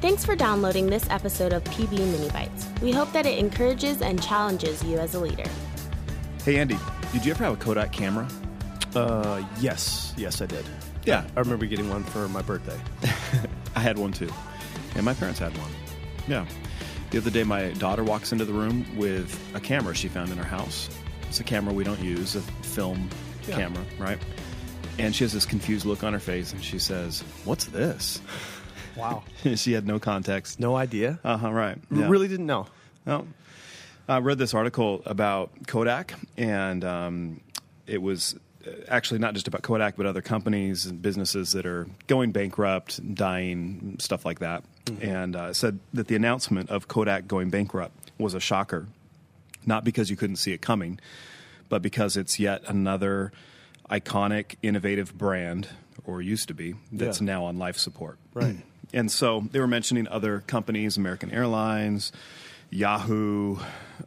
Thanks for downloading this episode of PB Mini Bites. We hope that it encourages and challenges you as a leader. Hey, Andy, did you ever have a Kodak camera? Yes, I did. Yeah. I remember getting one for my birthday. I had one too. And my parents had one. Yeah. The other day, my daughter walks into the room with a camera she found in her house. It's a camera we don't use, a film camera, right? And she has this confused look on her face, and she says, "What's this?" Wow. She had no context. No idea? Right. Yeah. Really didn't know. No. I read this article about Kodak, and it was actually not just about Kodak, but other companies and businesses that are going bankrupt, dying, stuff like that. Mm-hmm. And it said that the announcement of Kodak going bankrupt was a shocker, not because you couldn't see it coming, but because it's yet another iconic, innovative brand, or used to be, that's now on life support. Right. And so they were mentioning other companies, American Airlines, Yahoo,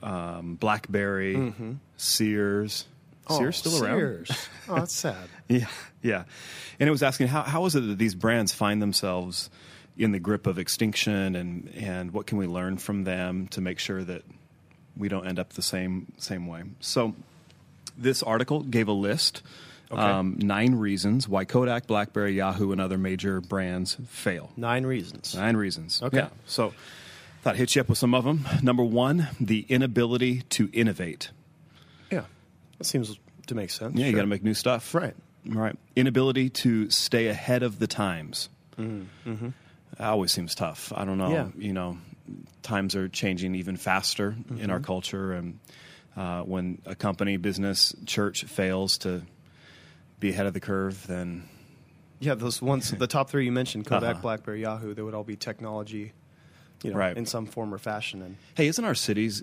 BlackBerry, Sears. Sears still around? Sears. Oh, that's sad. Yeah. And it was asking, how is it that these brands find themselves in the grip of extinction, and what can we learn from them to make sure that we don't end up the same way? So this article gave a list, 9 reasons why Kodak, BlackBerry, Yahoo, and other major brands fail. 9 reasons. 9 reasons. Okay. Yeah. So thought I'd hit you up with some of them. Number 1, the inability to innovate. Yeah. That seems to make sense. Yeah, you got to make new stuff. Right. Inability to stay ahead of the times. Mm-hmm. That always seems tough. I don't know. Yeah. You know, times are changing even faster in our culture. And when a company, business, church fails to be ahead of the curve, then... Yeah, those ones, the top 3 you mentioned, Kodak, BlackBerry, Yahoo, they would all be technology, in some form or fashion. And hey, isn't our cities...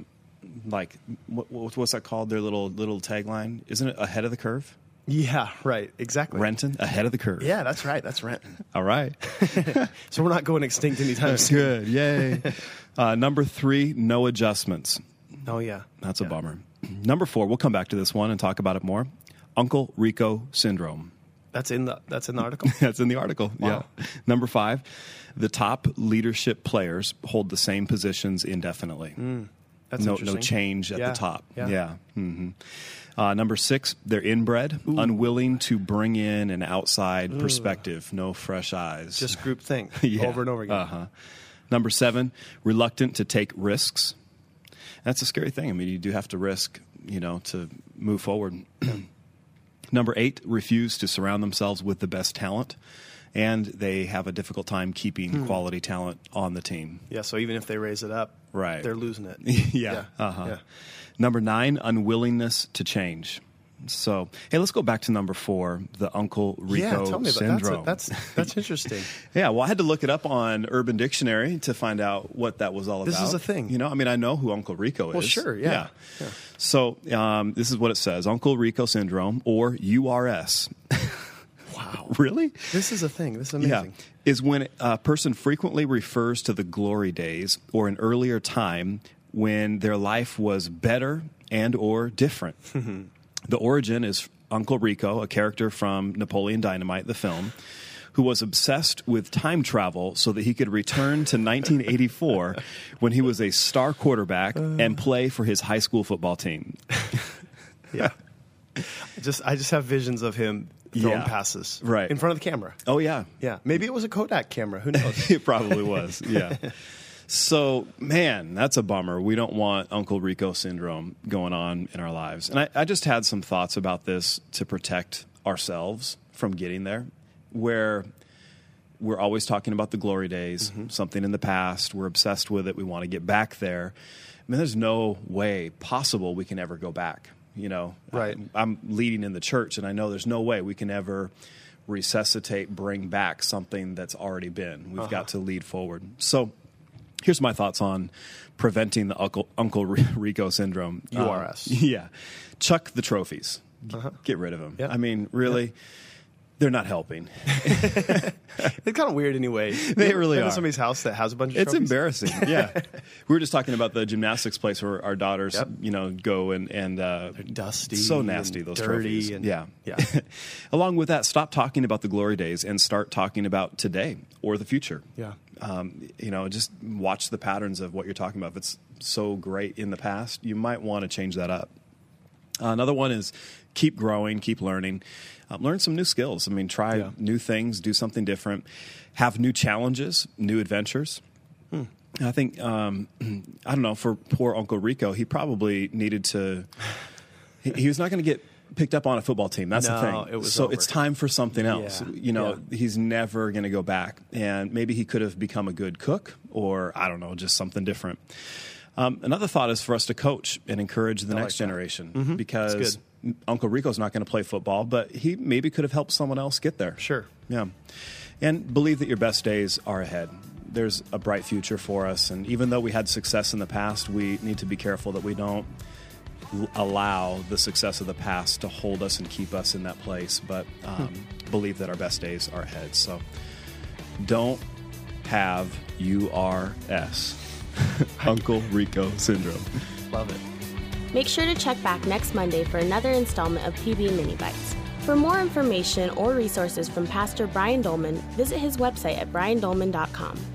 like what's that called? Their little tagline, isn't it? Ahead of the curve. Yeah, right. Exactly. Renton, ahead of the curve. Yeah, that's right. That's Renton. All right. So we're not going extinct anytime soon. Good. Yay. Number 3, no adjustments. Oh yeah, that's a bummer. Number 4, we'll come back to this one and talk about it more. Uncle Rico syndrome. That's in the article. That's in the article. Wow. Yeah. Number 5, the top leadership players hold the same positions indefinitely. That's no interesting. change at the top. Yeah. Mm-hmm. Number 6, they're inbred, unwilling to bring in an outside perspective, no fresh eyes. Just groupthink over and over again. Uh-huh. Number 7, reluctant to take risks. That's a scary thing. I mean, you do have to risk, to move forward. Number 8, refuse to surround themselves with the best talent. And they have a difficult time keeping quality talent on the team. Yeah, so even if they raise it up, they're losing it. Yeah. Number 9, unwillingness to change. So, hey, let's go back to number 4, the Uncle Rico tell me syndrome. That's interesting. Yeah, well, I had to look it up on Urban Dictionary to find out what that was all about. This is a thing. I know who Uncle Rico is. Well, sure, yeah. So, this is what it says. Uncle Rico syndrome, or URS. Wow. Really? This is a thing. This is amazing. Yeah. Is when a person frequently refers to the glory days or an earlier time when their life was better and or different. The origin is Uncle Rico, a character from Napoleon Dynamite, the film, who was obsessed with time travel so that he could return to 1984 when he was a star quarterback and play for his high school football team. Yeah. I just have visions of him throwing passes in front of the camera. Oh, yeah. Yeah. Maybe it was a Kodak camera. Who knows? It probably was, yeah. So, man, that's a bummer. We don't want Uncle Rico syndrome going on in our lives. And I just had some thoughts about this to protect ourselves from getting there, where we're always talking about the glory days, something in the past. We're obsessed with it. We want to get back there. I mean, there's no way possible we can ever go back. Right. I'm leading in the church, and I know there's no way we can ever resuscitate, bring back something that's already been. We've got to lead forward. So here's my thoughts on preventing the Uncle Rico syndrome. URS. Yeah. Chuck the trophies. Get rid of them. Yeah. I mean, really, They're not helping. It's kind of weird anyway. They really are. Somebody's house that has a bunch of It's trophies? embarrassing. Yeah. We were just talking about the gymnastics place where our daughters, go and they're dusty, so nasty, and those dirty, trophies. and yeah. Along with that, stop talking about the glory days and start talking about today or the future. Yeah. Just watch the patterns of what you're talking about. If it's so great in the past, you might want to change that up. Another one is keep growing, keep learning. Learn some new skills. Try new things, do something different, have new challenges, new adventures. I think, I don't know, for poor Uncle Rico, he probably needed to, he was not going to get picked up on a football team. That's the thing. It was so over. It's time for something else. He's never going to go back. And maybe he could have become a good cook or, I don't know, just something different. Another thought is for us to coach and encourage the next generation because Uncle Rico's not going to play football, but he maybe could have helped someone else get there. Sure. Yeah. And believe that your best days are ahead. There's a bright future for us. And even though we had success in the past, we need to be careful that we don't allow the success of the past to hold us and keep us in that place, but believe that our best days are ahead. So don't have URS. Uncle Rico syndrome. Love it. Make sure to check back next Monday for another installment of PB Mini Bites. For more information or resources from Pastor Brian Dolman, visit his website at briandolman.com.